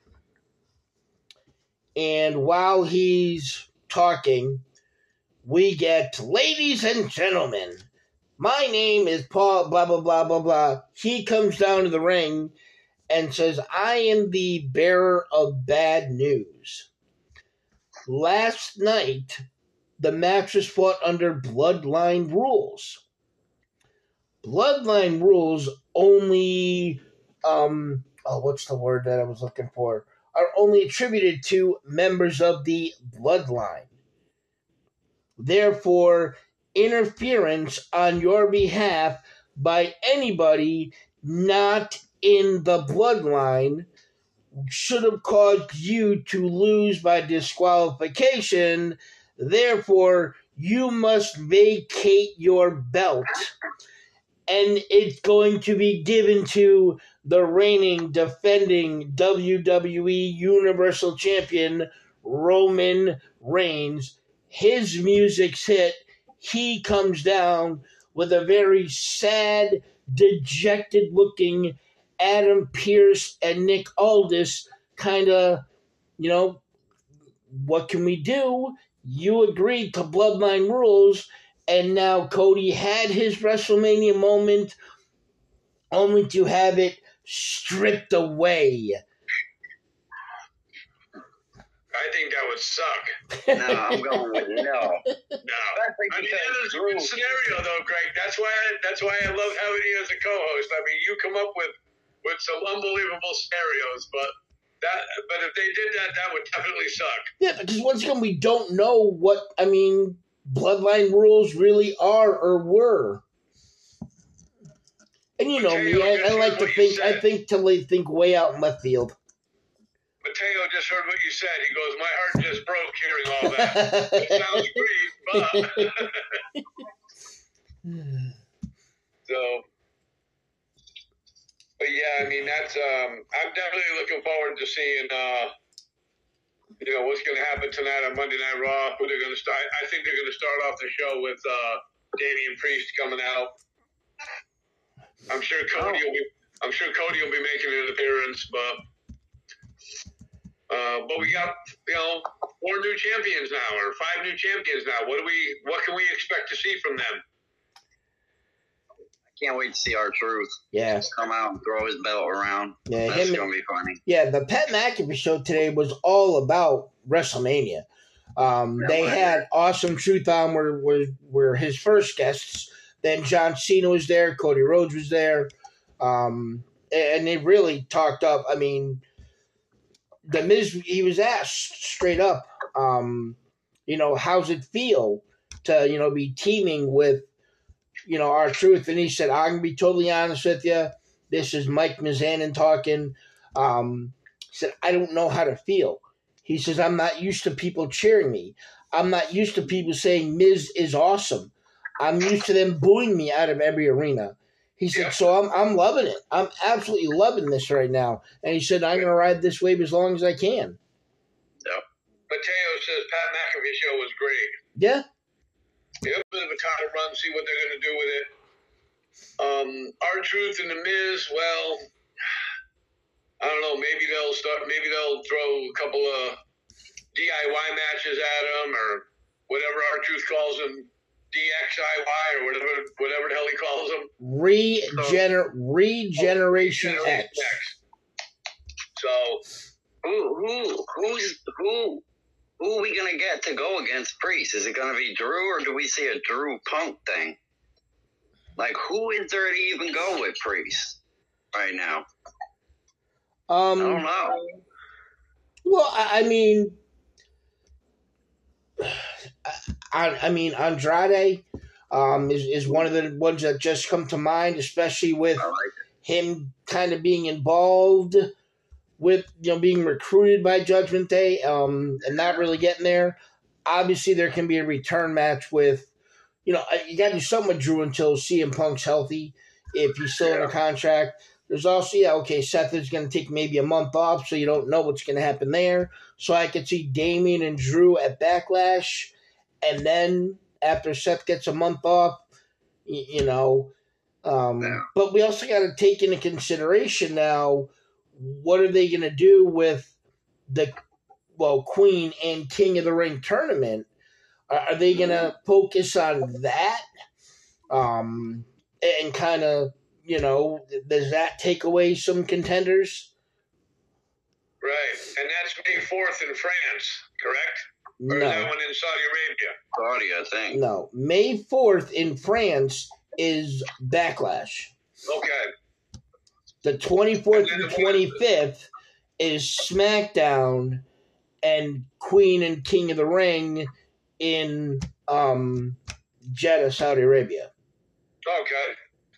and while he's talking, we get, ladies and gentlemen, my name is Paul, blah, blah, blah, blah, blah. He comes down to the ring and says, I am the bearer of bad news. Last night, the match was fought under bloodline rules. Bloodline rules only, um, oh, what's the word that I was looking for? Are only attributed to members of the bloodline. Therefore, interference on your behalf by anybody not in the bloodline should have caused you to lose by disqualification. Therefore, you must vacate your belt. And it's going to be given to the reigning, defending W W E Universal Champion, Roman Reigns. His music's hit. He comes down with a very sad, dejected-looking Adam Pearce and Nick Aldis kind of, you know, what can we do? You agreed to bloodline rules, and now Cody had his WrestleMania moment only to have it stripped away. I think that would suck. No, I'm going with no. No. I mean, that is a good scenario, though, Greg. That's why I, that's why I love having you as a co-host. I mean, you come up with with some unbelievable scenarios, but that, but if they did that, that would definitely suck. Yeah, because once again, we don't know what, I mean, bloodline rules really are or were. And you know Mateo, me, I, I like to think, I think to think way out in left field. Mateo just heard what you said. He goes, my heart just broke hearing all that. It sounds great, but... so... but yeah, I mean that's. Um, I'm definitely looking forward to seeing. Uh, you know what's going to happen tonight on Monday Night Raw. Who they're going to start? I think they're going to start off the show with uh, Damian Priest coming out. I'm sure Cody will be. I'm sure Cody will be making an appearance, but uh, but we got you know four new champions now, or five new champions now. What do we? What can we expect to see from them? I can't wait to see R-Truth. Yeah. Just come out and throw his belt around. Yeah, That's him- gonna be funny. Yeah, the Pat McAfee show today was all about WrestleMania. Um, Yeah, they right. had Awesome Truth on, where, where were his first guests. Then John Cena was there, Cody Rhodes was there, um, and they really talked up. I mean, the Miz, he was asked straight up, um, you know, how's it feel to you know be teaming with you know R-Truth, and he said, I'm gonna be totally honest with you. This is Mike Mizanin talking. Um, he said, I don't know how to feel. He says, I'm not used to people cheering me. I'm not used to people saying Miz is awesome. I'm used to them booing me out of every arena. He said, Yeah. so I'm I'm loving it. I'm absolutely loving this right now. And he said, I'm going to ride this wave as long as I can. Mateo says Pat McAfee show was great. Yeah. Yeah, a bit of a title run, see what they're going to do with it. Um, R-Truth and The Miz, well, I don't know. Maybe they'll start. Maybe they'll throw a couple of D I Y matches at him, or whatever R-Truth calls them, D X I Y or whatever, whatever the hell he calls them. Regener- Regeneration Generation X. So Who who who's who who are we gonna get to go against Priest? Is it gonna be Drew, or do we see a Drew Punk thing? Like, who is there to even go with Priest right now? Um, I don't know. Well, I, I mean, I, I mean Andrade um, is is one of the ones that just come to mind, especially with I like him kind of being involved with you know being recruited by Judgment Day um, and not really getting there. Obviously, there can be a return match with you know you got to do something with Drew until C M Punk's healthy if he's still in a contract. There's also, yeah, okay, Seth is going to take maybe a month off, so you don't know what's going to happen there. So I could see Damian and Drew at Backlash, and then after Seth gets a month off, you, you know. Um, Yeah. But we also got to take into consideration now, what are they going to do with the, well, Queen and King of the Ring tournament? Are, are they going to focus on that um, and kind of, you know, does that take away some contenders? right, and that's May fourth in France, correct? Or is that No, one in Saudi Arabia? Saudi, I think. no. May fourth in France is Backlash. Okay. The twenty-fourth and twenty-fifth is SmackDown and Queen and King of the Ring in um, Jeddah, Saudi Arabia. Okay.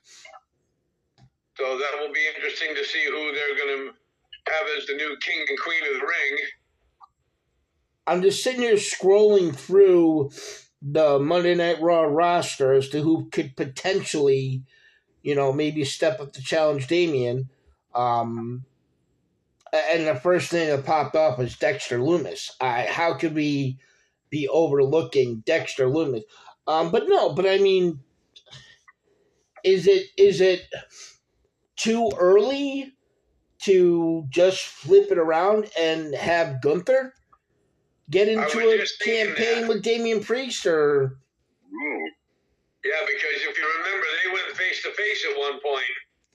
So that will be interesting to see who they're going to have as the new king and queen of the ring. I'm just sitting here scrolling through the Monday Night Raw roster as to who could potentially, you know, maybe step up to challenge Damian. Um, and the first thing that popped off was Dexter Lumis. I, how could we be overlooking Dexter Lumis? Um, but no, but I mean, is it is it too early to just flip it around and have Gunther get into was a just thinking campaign that. with Damian Priest? Or Ooh. Yeah, because if you remember, they went face to face at one point.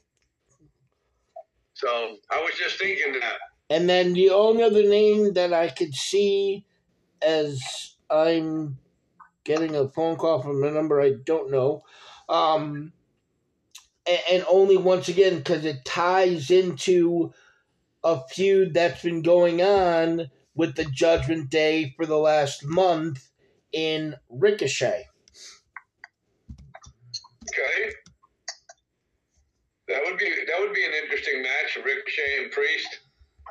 So I was just thinking that. and then the only other name that I could see as I'm getting a phone call from a number I don't know, um, and, and only once again because it ties into a feud that's been going on with the Judgment Day for the last month in Ricochet. Okay. That would be that would be an interesting match, Ricochet and Priest.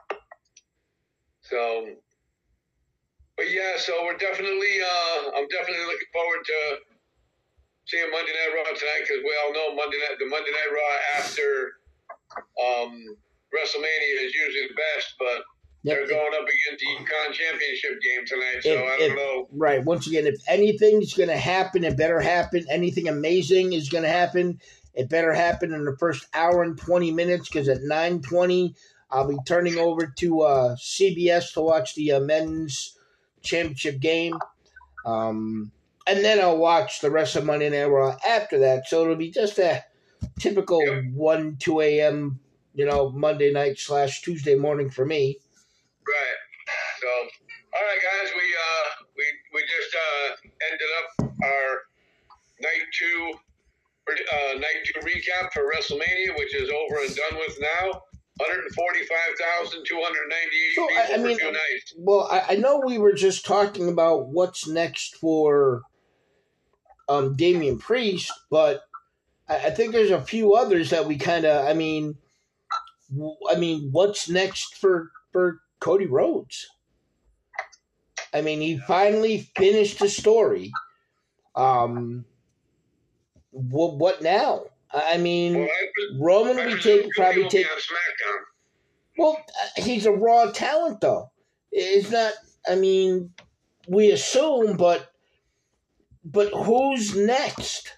So, but yeah, so we're definitely, uh, I'm definitely looking forward to seeing Monday Night Raw tonight because we all know Monday Night, the Monday Night Raw after um, WrestleMania is usually the best, but Yep. they're going up against the Econ Championship game tonight, so If- I don't if- know. Right. Once again, if anything's going to happen, it better happen. Anything amazing is going to happen. It better happen in the first hour and twenty minutes, because at nine twenty, I'll be turning over to uh, C B S to watch the uh, men's championship game. Um, and then I'll watch the rest of Monday Night Raw after that. So it'll be just a typical Yep. one, two a.m., you know, Monday night slash Tuesday morning for me. Right. So, all right, guys, we uh we we just uh ended up our night two uh night two recap for WrestleMania, which is over and done with now. one hundred forty-five thousand two hundred ninety-eight So, people I- I mean, for two nights. Well, I, I know we were just talking about what's next for um, Damian Priest, but I, I think there's a few others that we kind of. I mean, w- I mean, what's next for for Cody Rhodes? I mean, he finally finished the story. Um, what what now? I I mean, Well, I, pres- Roman I will be presume taking Cody probably will take. be on SmackDown. Well, uh, he's a raw talent, though. It's not. I mean, we assume, but but who's next?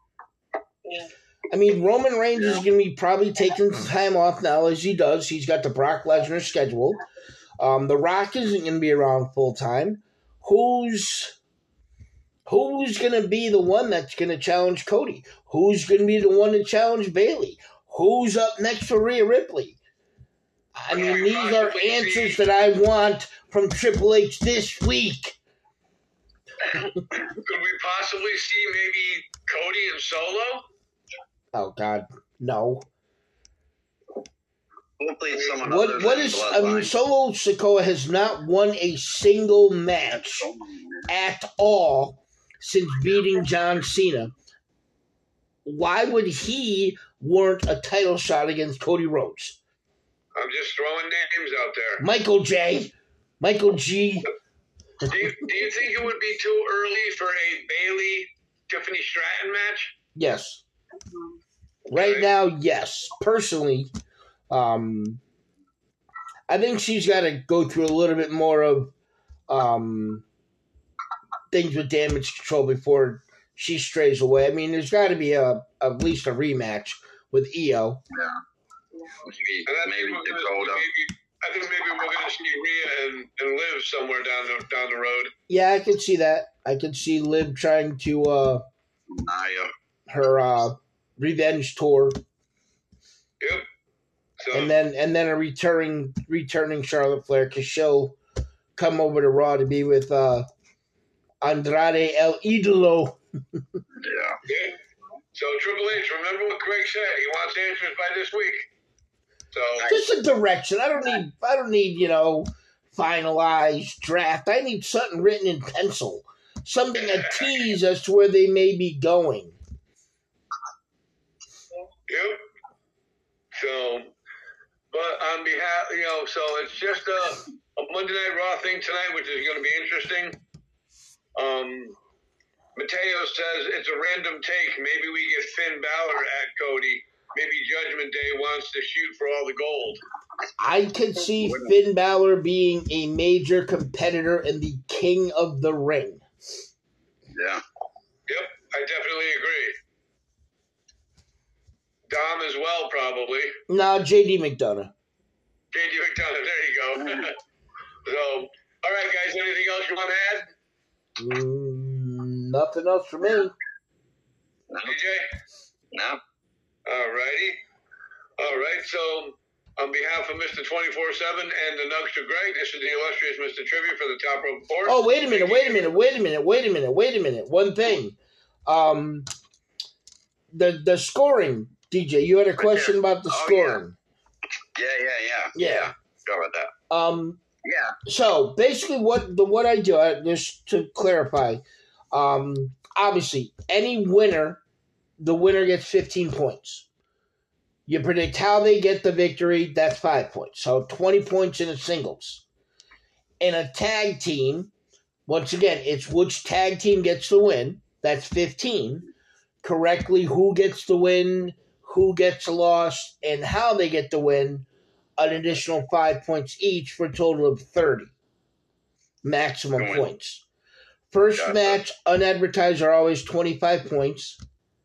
I mean, Roman Reigns is going to be probably taking some time off now, as he does. He's got the Brock Lesnar schedule. Um, the Rock isn't going to be around full time. Who's who's going to be the one that's going to challenge Cody? Who's going to be the one to challenge Bayley? Who's up next for Rhea Ripley? I mean, these are answers that I want from Triple H this week. Could we possibly see maybe Cody and Solo? Oh God, no. Hopefully it's someone other What than what is? I mean, Bloodline. Solo Sikoa has not won a single match at all since beating John Cena. Why would he warrant a title shot against Cody Rhodes? I'm just throwing names out there. Michael J. Michael G. Do you, do you think it would be too early for a Bailey Tiffany Stratton match? Yes. Right now, yes. Personally, um, I think she's got to go through a little bit more of um, things with damage control before she strays away. I mean, there's got to be a at least a rematch with Io. Maybe, And I maybe think we're gonna, Dakota. maybe, I think maybe we're going to see Rhea and, and Liv somewhere down the down the road. Yeah, I could see that. I could see Liv trying to uh, Naya. her uh, revenge tour, Yep. So and then and then a returning returning Charlotte Flair, because she'll come over to Raw to be with uh, Andrade El Idolo. Yeah. yeah. So Triple H, remember what Greg said? He wants answers by this week. So Just a direction. I don't need. I don't need. You know, finalized draft. I need something written in pencil. Something a tease as to where they may be going. yep. So, but on behalf, you know, so it's just a, a Monday Night Raw thing tonight, which is going to be interesting. Um, Mateo says it's a random take. Maybe we get Finn Balor at Cody. Maybe Judgment Day wants to shoot for all the gold. I could see Finn Balor being a major competitor in the King of the Ring. Yeah. Yep, I definitely agree. Dom as well, probably. No, J D McDonough. J D McDonough, there you go. So, all right, guys, anything else you want to add? Mm, nothing else for me. No. D J? No. All righty. All right, so on behalf of Mister twenty-four seven and the Nugster Greg, this is the illustrious Mister Trivia for the Top Rope Report. Oh, wait a minute, wait a minute, wait a minute, wait a minute, wait a minute. One thing. Um, the the scoring, D J, you had a question about the Oh, scoring. Yeah, yeah, yeah. Yeah. Go with that. Um, Yeah. so basically what the what I do, uh, just to clarify, um, obviously any winner, the winner gets fifteen points. You predict how they get the victory, that's five points. So twenty points in a singles. In a tag team, once again, it's which tag team gets the win. That's fifteen. Correctly, who gets the win, who gets a loss, and how they get the win, an additional five points each for a total of thirty maximum Good. points. First Gotcha. match, unadvertised, are always twenty-five points.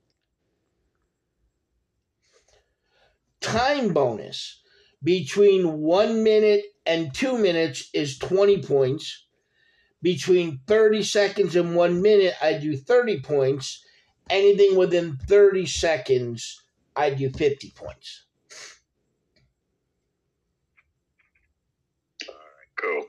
Time bonus between one minute and two minutes is twenty points. Between thirty seconds and one minute, I do thirty points. Anything within thirty seconds, I do fifty points. Cool.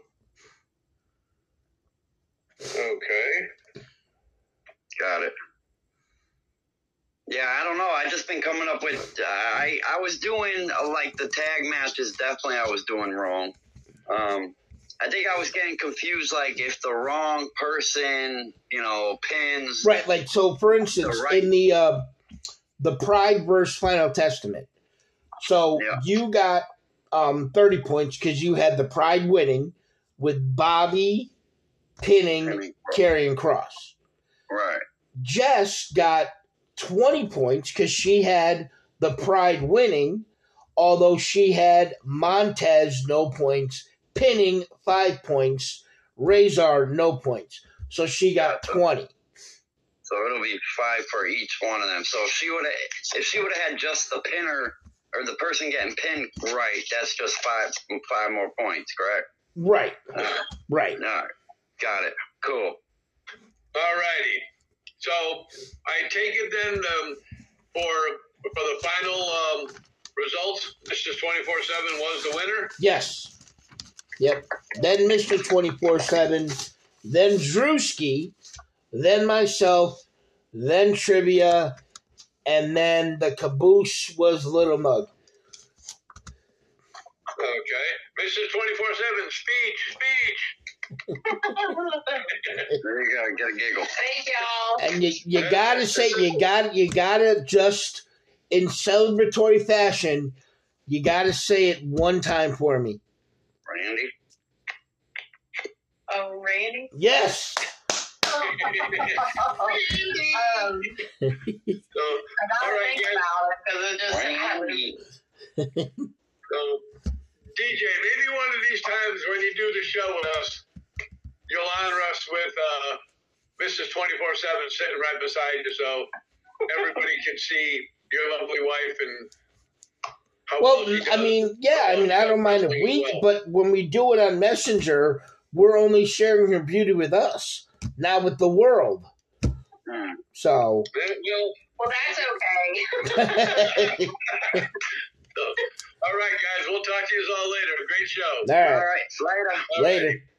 Okay. Got it. Yeah, I don't know. I just been coming up with. Uh, I I was doing uh, like the tag matches. Definitely, I was doing wrong. Um, I think I was getting confused. Like if the wrong person, you know, pins. Right, like so. For instance, The right- in the uh, the Pride versus Final Testament, so Yeah. you got um, thirty points because you had the Pride winning with Bobby pinning Pinning. Karrion Kross. Right. Jess got twenty points because she had the Pride winning, although she had Montez no points, pinning five points, Razor no points. So she got twenty. So it'll be five for each one of them. So if she would have, if she would have had just the pinner or the person getting pinned right, that's just five five more points, correct? Right, Uh, right. all right. Got it. Cool. All righty. So I take it then um, for for the final um, results, Mister twenty-four seven was the winner. Yes. Yep. Then Mister twenty-four seven, then Drewski, then myself, then Trivia, and then the caboose was Little Mug. Okay. Mister twenty-four seven, speech, speech. There you go. Get a giggle. Thank y'all. And you, you gotta say, you got you gotta just, in celebratory fashion, you gotta say it one time for me. Randy. Oh, Randy. Yes. um, So, I all gotta right, think guys. about it because it just happened. Randy. So, D J, maybe one of these times when you do the show with us, you'll honor us with uh, Missus twenty-four seven sitting right beside you so everybody can see your lovely wife and how Well, she I does. mean, yeah, I mean, I don't mind if we, but when we do it on Messenger, we're only sharing her beauty with us, not with the world. Hmm. So, Well, Well, that's okay. all right, guys. We'll talk to you all later. Great show. all All right, right. Later. All right. later.